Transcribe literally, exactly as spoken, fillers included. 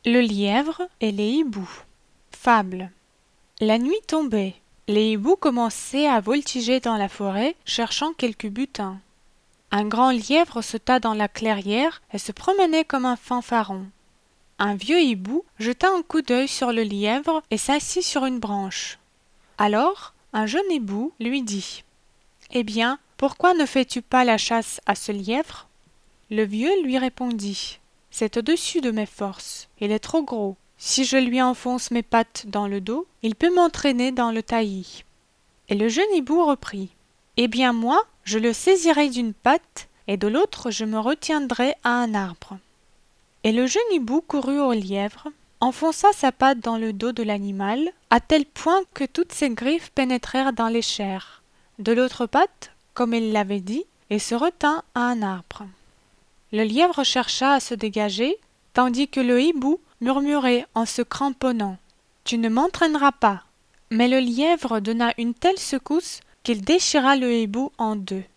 Le lièvre et les hiboux. Fable. La nuit tombait. Les hiboux commençaient à voltiger dans la forêt, cherchant quelque butin. Un grand lièvre sauta dans la clairière et se promenait comme un fanfaron. Un vieux hibou jeta un coup d'œil sur le lièvre et s'assit sur une branche. Alors, un jeune hibou lui dit « Eh bien, pourquoi ne fais-tu pas la chasse à ce lièvre ?» Le vieux lui répondit « C'est au-dessus de mes forces, il est trop gros. Si je lui enfonce mes pattes dans le dos, il peut m'entraîner dans le taillis. » Et le jeune hibou reprit « Eh bien moi, je le saisirai d'une patte, et de l'autre je me retiendrai à un arbre. » Et le jeune hibou courut au lièvre, enfonça sa patte dans le dos de l'animal, à tel point que toutes ses griffes pénétrèrent dans les chairs. De l'autre patte, comme il l'avait dit, et se retint à un arbre. Le lièvre chercha à se dégager, tandis que le hibou murmurait en se cramponnant « Tu ne m'entraîneras pas !» Mais le lièvre donna une telle secousse qu'il déchira le hibou en deux.